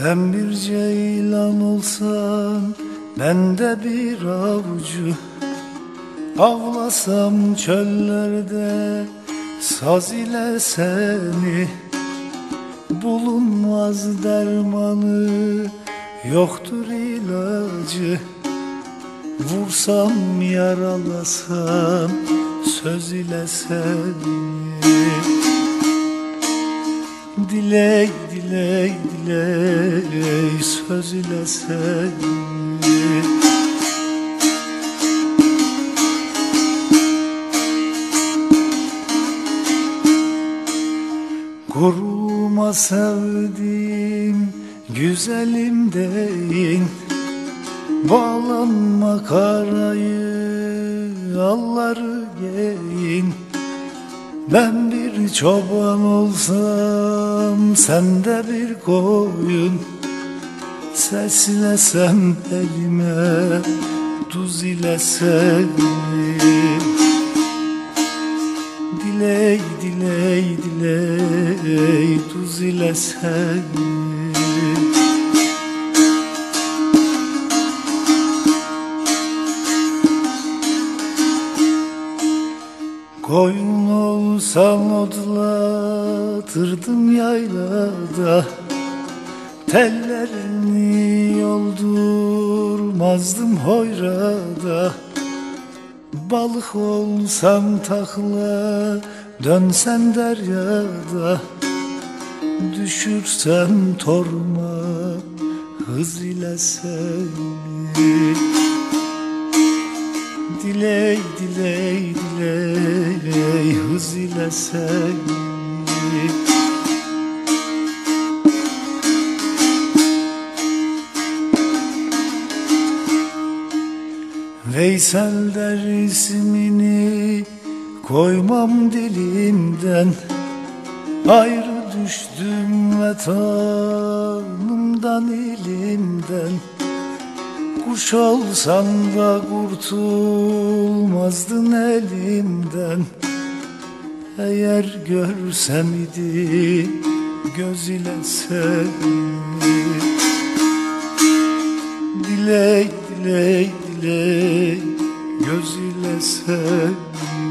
Sen bir ceylan olsan, ben de bir avcı. Avlasam çöllerde saz ile seni. Bulunmaz dermanı, yoktur ilacı. Vursam yaralasam söz ile seni. Diley diley diley söz ile seni. Koruma sevdiğim güzelim deyin. Bağlanma karayı, alları giyin. Ben bir çoban olsam, sen de bir koyun. Seslesem elime, tuz ile seni. Diley diley diley tuz ile seni. Koyun olsam otlatırdım yaylada. Tellerini yoldurmazdım hoyrada. Balık olsam takla, dönsem deryada. Düşürsem torma, hız ile seni. Diley diley diley hız ile seni. Veysel der ismini, koymam dilimden. Ayrı düştüm vatanımdan, ilimden. Kuş olsan da kurtulmazdın elimden. Eğer görsem idi göz ile seni. Diley diley diley göz ile seni.